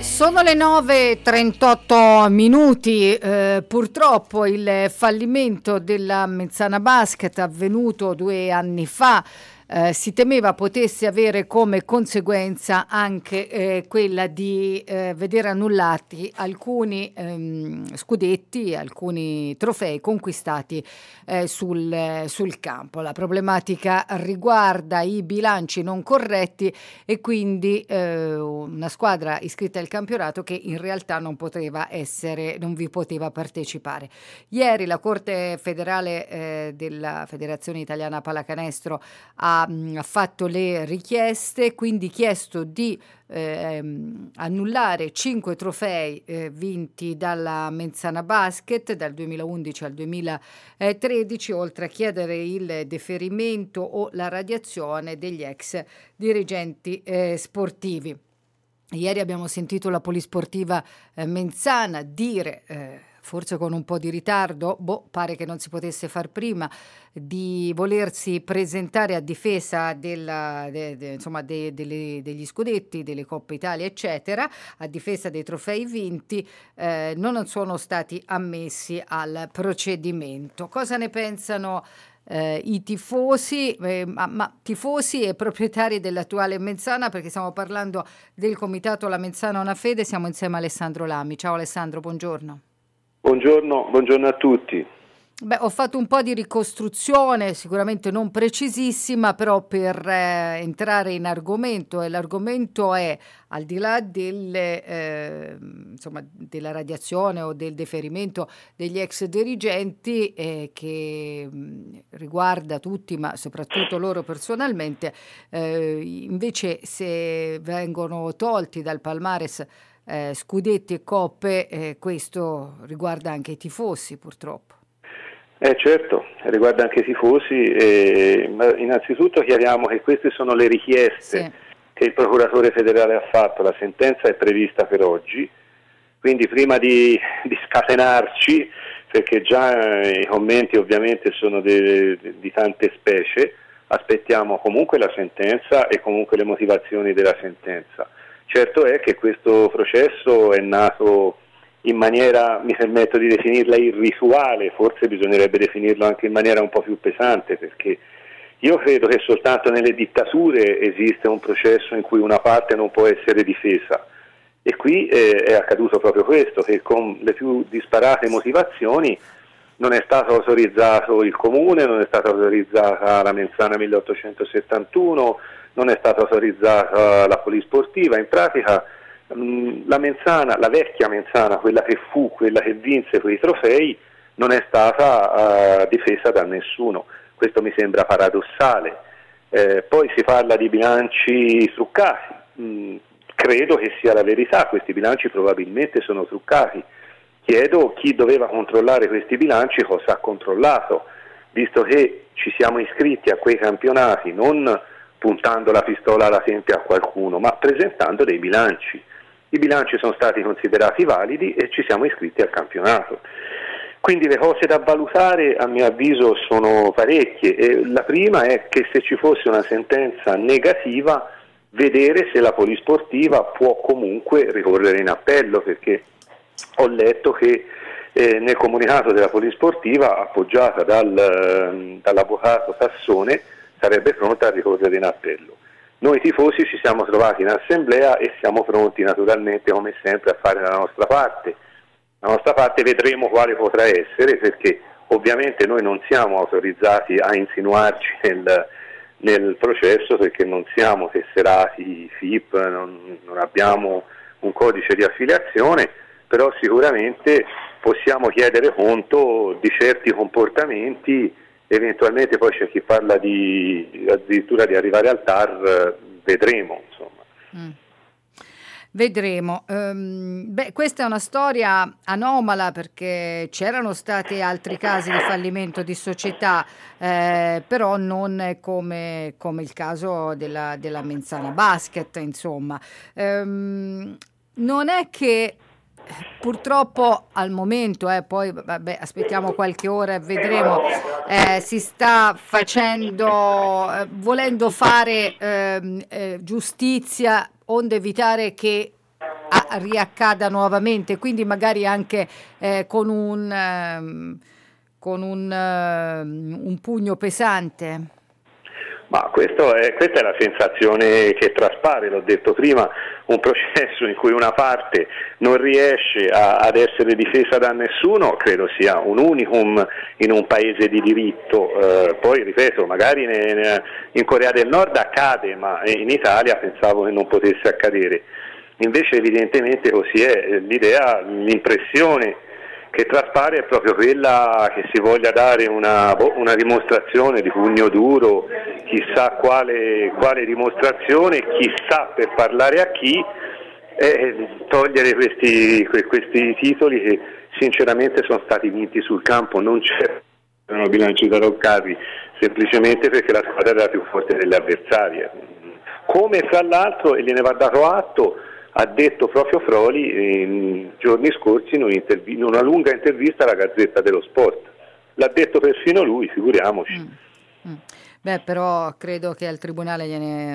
Sono le 9:38 minuti. Purtroppo il fallimento della Menzana Basket avvenuto 2 anni fa si temeva potesse avere come conseguenza anche quella di vedere annullati alcuni scudetti, alcuni trofei conquistati sul campo. La problematica riguarda i bilanci non corretti e quindi una squadra iscritta al campionato che in realtà non vi poteva partecipare. Ieri la Corte federale della Federazione Italiana Pallacanestro ha fatto le richieste, quindi chiesto di annullare 5 trofei vinti dalla Menzana Basket dal 2011 al 2013, oltre a chiedere il deferimento o la radiazione degli ex dirigenti sportivi. Ieri abbiamo sentito la polisportiva Menzana dire, forse con un po' di ritardo, pare che non si potesse far prima, di volersi presentare a difesa degli scudetti, delle Coppe Italia, eccetera, a difesa dei trofei vinti, non sono stati ammessi al procedimento. Cosa ne pensano i tifosi, ma tifosi e proprietari dell'attuale Menzana, perché stiamo parlando del comitato La Menzana Una Fede? Siamo insieme a Alessandro Lami. Ciao Alessandro, buongiorno. Buongiorno a tutti. Ho fatto un po' di ricostruzione, sicuramente non precisissima, però per entrare in argomento, e l'argomento è, al di là della radiazione o del deferimento degli ex dirigenti, che riguarda tutti, ma soprattutto loro personalmente, invece se vengono tolti dal palmares scudetti e coppe, questo riguarda anche i tifosi, purtroppo. Certo, riguarda anche i tifosi, ma innanzitutto chiariamo che queste sono le richieste che il procuratore federale ha fatto. La sentenza è prevista per oggi, quindi prima di scatenarci, perché già i commenti ovviamente sono di tante specie, aspettiamo comunque la sentenza e comunque le motivazioni della sentenza. Certo è che questo processo è nato in maniera, mi permetto di definirla irrituale, forse bisognerebbe definirlo anche in maniera un po' più pesante, perché io credo che soltanto nelle dittature esiste un processo in cui una parte non può essere difesa, e qui è accaduto proprio questo, che con le più disparate motivazioni non è stato autorizzato il comune, non è stata autorizzata la Menzana 1871, non è stata autorizzata la polisportiva. In pratica la Menzana, la vecchia Menzana, quella che vinse quei trofei, non è stata difesa da nessuno. Questo mi sembra paradossale. Poi si parla di bilanci truccati. Credo che sia la verità, questi bilanci probabilmente sono truccati. Chiedo chi doveva controllare questi bilanci cosa ha controllato, visto che ci siamo iscritti a quei campionati non puntando la pistola alla tempia a qualcuno, ma presentando dei bilanci. I bilanci sono stati considerati validi e ci siamo iscritti al campionato. Quindi le cose da valutare, a mio avviso, sono parecchie. La prima è che se ci fosse una sentenza negativa, vedere se la polisportiva può comunque ricorrere in appello, perché ho letto che nel comunicato della polisportiva, appoggiata dall'avvocato Tassone, sarebbe pronta a ricorrere in appello. Noi tifosi ci siamo trovati in assemblea e siamo pronti naturalmente, come sempre, a fare la nostra parte. La nostra parte vedremo quale potrà essere, perché ovviamente noi non siamo autorizzati a insinuarci nel processo, perché non siamo tesserati FIP, non abbiamo un codice di affiliazione, però sicuramente possiamo chiedere conto di certi comportamenti. Eventualmente poi c'è chi parla addirittura di arrivare al TAR, vedremo, insomma. Vedremo. Questa è una storia anomala, perché c'erano stati altri casi di fallimento di società, però non come il caso della Menzana Basket, insomma. Non è che purtroppo al momento, poi aspettiamo qualche ora e vedremo, si sta facendo, volendo fare giustizia, onde evitare che riaccada nuovamente, quindi magari anche con un pugno pesante. Ma questa è la sensazione che traspare, l'ho detto prima, un processo in cui una parte non riesce ad essere difesa da nessuno, credo sia un unicum in un paese di diritto. Poi ripeto, magari in Corea del Nord accade, ma in Italia pensavo che non potesse accadere. Invece evidentemente così è, l'impressione che traspare è proprio quella che si voglia dare una dimostrazione di pugno duro, chissà quale dimostrazione, chissà per parlare a chi, togliere questi titoli che sinceramente sono stati vinti sul campo, non c'erano bilanci taroccati, semplicemente perché la squadra era più forte delle avversarie. Come fra l'altro, e gliene va dato atto, ha detto proprio Froli nei giorni scorsi in una lunga intervista alla Gazzetta dello Sport. L'ha detto persino lui, figuriamoci. Beh, però credo che al tribunale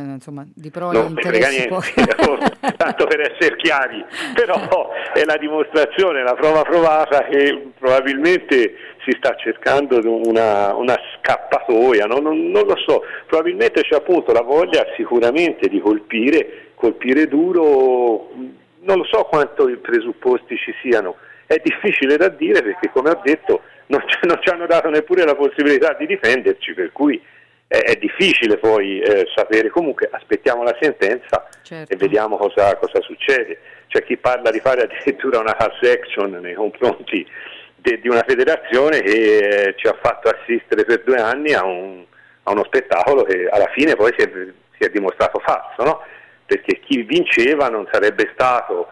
di Proli non interessi poco. Tanto per essere chiari, però è la dimostrazione, la prova provata che probabilmente si sta cercando una scappatoia, no? Non lo so, probabilmente c'è appunto la voglia sicuramente di colpire duro, non lo so quanto i presupposti ci siano, è difficile da dire perché come ho detto non ci hanno dato neppure la possibilità di difenderci, per cui è difficile poi sapere. Comunque aspettiamo la sentenza, certo, e vediamo cosa succede. C'è chi parla di fare addirittura una class action nei confronti di una federazione che ci ha fatto assistere per 2 anni a uno spettacolo che alla fine poi si è dimostrato falso, no? Perché chi vinceva non sarebbe stato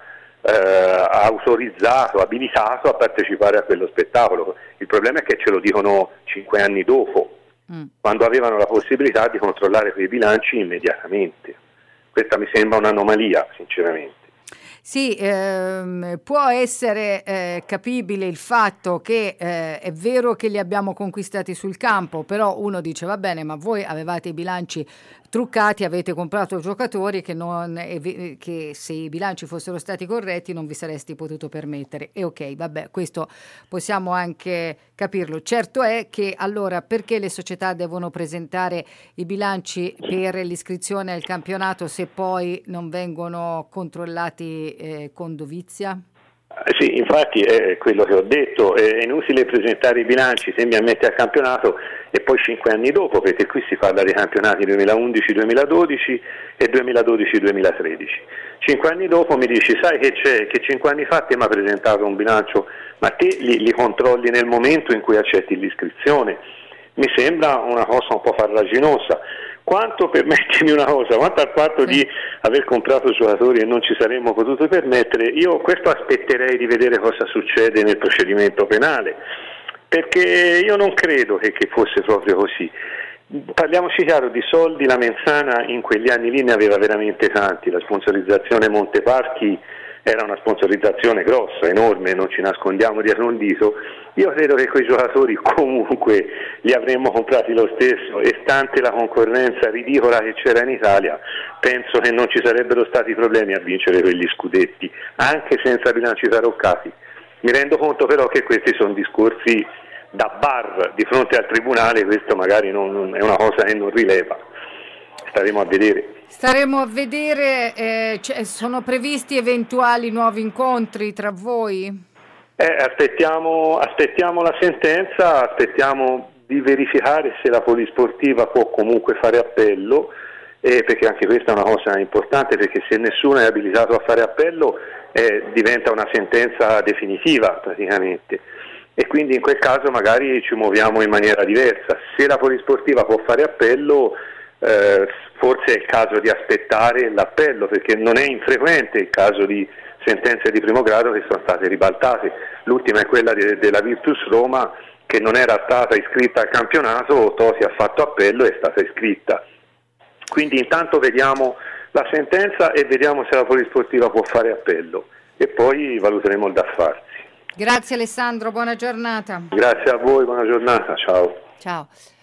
autorizzato, abilitato a partecipare a quello spettacolo. Il problema è che ce lo dicono 5 anni dopo, quando avevano la possibilità di controllare quei bilanci immediatamente. Questa mi sembra un'anomalia, sinceramente. Sì, può essere capibile il fatto che è vero che li abbiamo conquistati sul campo, però uno dice va bene, ma voi avevate i bilanci truccati, avete comprato giocatori che se i bilanci fossero stati corretti non vi saresti potuto permettere. E ok, vabbè, questo possiamo anche capirlo. Certo è che allora perché le società devono presentare i bilanci per l'iscrizione al campionato se poi non vengono controllati con dovizia? Sì, infatti è quello che ho detto, è inutile presentare i bilanci se mi ammette al campionato e poi 5 anni dopo, perché qui si parla dei campionati 2011-2012 e 2012-2013. 5 anni dopo mi dici, sai che c'è, che 5 anni fa te mi ha presentato un bilancio, ma te li controlli nel momento in cui accetti l'iscrizione. Mi sembra una cosa un po' farraginosa. Quanto, permettimi una cosa, quanto al fatto di aver comprato giocatori e non ci saremmo potuti permettere, io questo aspetterei di vedere cosa succede nel procedimento penale, perché io non credo che fosse proprio così. Parliamoci chiaro, di soldi la Menzana in quegli anni lì ne aveva veramente tanti, la sponsorizzazione Montepaschi era una sponsorizzazione grossa, enorme, non ci nascondiamo dietro un dito. Io credo che quei giocatori comunque li avremmo comprati lo stesso e stante la concorrenza ridicola che c'era in Italia, penso che non ci sarebbero stati problemi a vincere quegli scudetti, anche senza bilanci taroccati. Mi rendo conto però che questi sono discorsi da bar di fronte al tribunale, questo magari non è una cosa che non rileva. Staremo a vedere. Sono previsti eventuali nuovi incontri tra voi? Aspettiamo la sentenza, aspettiamo di verificare se la polisportiva può comunque fare appello, perché anche questa è una cosa importante, perché se nessuno è abilitato a fare appello diventa una sentenza definitiva praticamente. E quindi in quel caso magari ci muoviamo in maniera diversa. Se la polisportiva può fare appello, forse è il caso di aspettare l'appello, perché non è infrequente il caso di sentenze di primo grado che sono state ribaltate. L'ultima è quella della Virtus Roma, che non era stata iscritta al campionato, Tosi ha fatto appello e è stata iscritta. Quindi intanto vediamo la sentenza e vediamo se la polisportiva può fare appello e poi valuteremo il da farsi. Grazie Alessandro, buona giornata. Grazie a voi, buona giornata, ciao. Ciao.